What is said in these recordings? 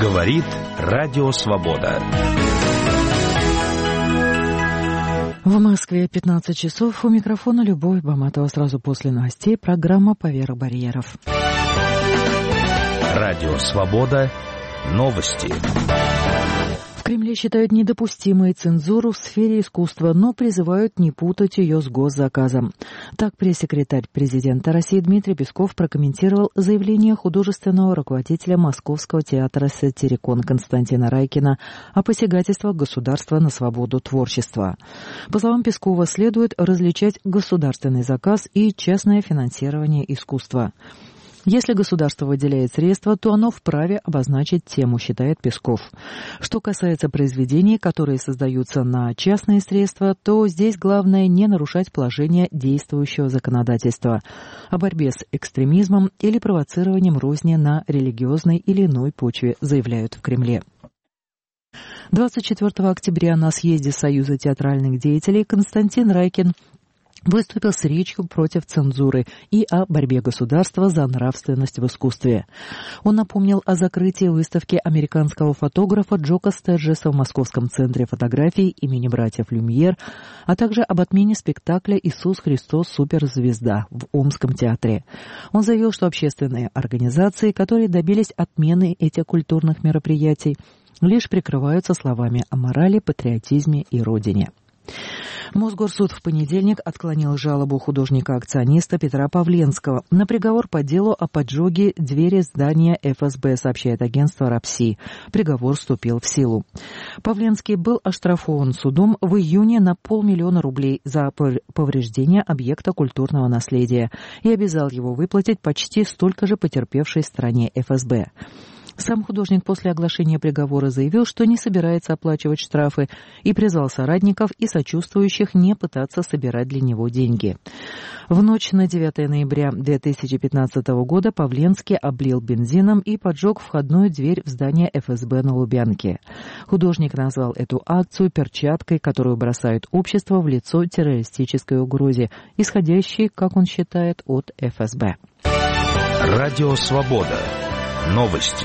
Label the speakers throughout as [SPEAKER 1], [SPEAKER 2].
[SPEAKER 1] Говорит Радио Свобода.
[SPEAKER 2] В Москве 15 часов. У микрофона Любовь Баматова. Сразу после новостей программа «Поверх барьеров».
[SPEAKER 1] Радио Свобода. Новости.
[SPEAKER 2] В Кремле считают недопустимой цензуру в сфере искусства, но призывают не путать ее с госзаказом. Так пресс-секретарь президента России Дмитрий Песков прокомментировал заявление художественного руководителя Московского театра «Сатирикон» Константина Райкина о посягательствах государства на свободу творчества. По словам Пескова, следует различать государственный заказ и частное финансирование искусства. Если государство выделяет средства, то оно вправе обозначить тему, считает Песков. Что касается произведений, которые создаются на частные средства, то здесь главное не нарушать положение действующего законодательства о борьбе с экстремизмом или провоцированием розни на религиозной или иной почве, заявляют в Кремле. 24 октября на съезде Союза театральных деятелей Константин Райкин выступил с речью против цензуры и о борьбе государства за нравственность в искусстве. Он напомнил о закрытии выставки американского фотографа Джока Стерджеса в Московском центре фотографий имени братьев Люмьер, а также об отмене спектакля «Иисус Христос. Суперзвезда» в Омском театре. Он заявил, что общественные организации, которые добились отмены этих культурных мероприятий, лишь прикрываются словами о морали, патриотизме и родине. Мосгорсуд в понедельник отклонил жалобу художника-акциониста Петра Павленского на приговор по делу о поджоге двери здания ФСБ, сообщает агентство РАПСИ. Приговор вступил в силу. Павленский был оштрафован судом в июне на 500 000 рублей за повреждение объекта культурного наследия и обязал его выплатить почти столько же потерпевшей стороне ФСБ. Сам художник после оглашения приговора заявил, что не собирается оплачивать штрафы и призвал соратников и сочувствующих не пытаться собирать для него деньги. В ночь на 9 ноября 2015 года Павленский облил бензином и поджег входную дверь в здание ФСБ на Лубянке. Художник назвал эту акцию перчаткой, которую бросают общество в лицо террористической угрозе, исходящей, как он считает, от ФСБ.
[SPEAKER 1] Радио Свобода. Новости.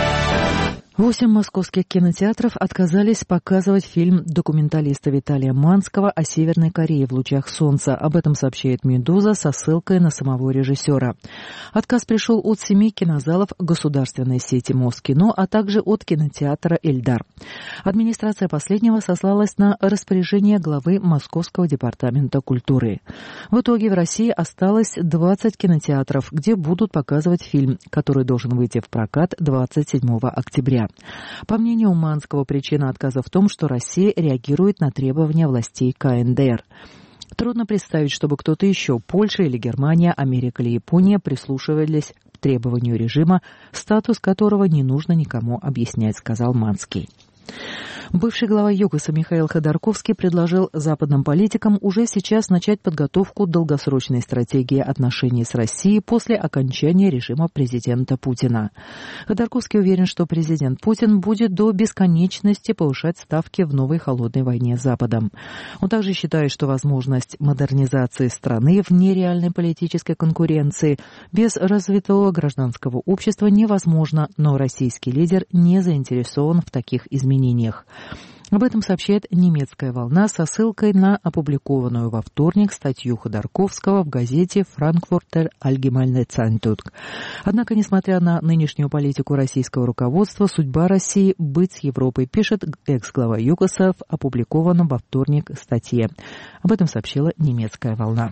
[SPEAKER 2] 8 московских кинотеатров отказались показывать фильм документалиста Виталия Манского о Северной Корее в лучах солнца. Об этом сообщает «Медуза» со ссылкой на самого режиссера. Отказ пришел от 7 кинозалов государственной сети Москино, а также от кинотеатра «Эльдар». Администрация последнего сослалась на распоряжение главы Московского департамента культуры. В итоге в России осталось 20 кинотеатров, где будут показывать фильм, который должен выйти в прокат 27 октября. По мнению Манского, причина отказа в том, что Россия реагирует на требования властей КНДР. Трудно представить, чтобы кто-то еще, Польша или Германия, Америка или Япония, прислушивались к требованию режима, статус которого не нужно никому объяснять, сказал Манский. Бывший глава ЮКОСа Михаил Ходорковский предложил западным политикам уже сейчас начать подготовку долгосрочной стратегии отношений с Россией после окончания режима президента Путина. Ходорковский уверен, что президент Путин будет до бесконечности повышать ставки в новой холодной войне с Западом. Он также считает, что возможность модернизации страны вне реальной политической конкуренции без развитого гражданского общества невозможна, но российский лидер не заинтересован в таких изменениях. Об этом сообщает «Немецкая волна» со ссылкой на опубликованную во вторник статью Ходорковского в газете «Frankfurter Allgemeine Zeitung». Однако, несмотря на нынешнюю политику российского руководства, судьба России быть с Европой, пишет экс-глава ЮКОСа в опубликованном во вторник статье. Об этом сообщила «Немецкая волна».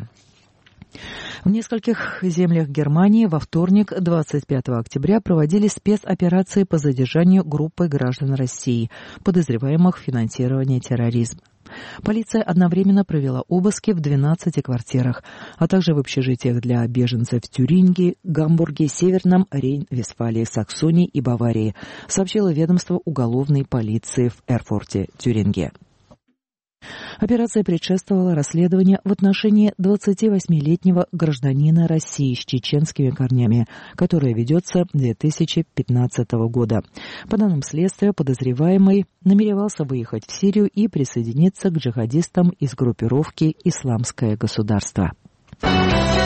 [SPEAKER 2] В нескольких землях Германии во вторник, 25 октября, проводили спецоперации по задержанию группы граждан России, подозреваемых в финансировании терроризма. Полиция одновременно провела обыски в 12 квартирах, а также в общежитиях для беженцев в Тюрингии, Гамбурге, Северном Рейн-Вестфалии, Саксонии и Баварии, сообщило ведомство уголовной полиции в Эрфурте, Тюринге. Операция предшествовала расследованию в отношении 28-летнего гражданина России с чеченскими корнями, которое ведется 2015 года. По данным следствия, подозреваемый намеревался выехать в Сирию и присоединиться к джихадистам из группировки «Исламское государство».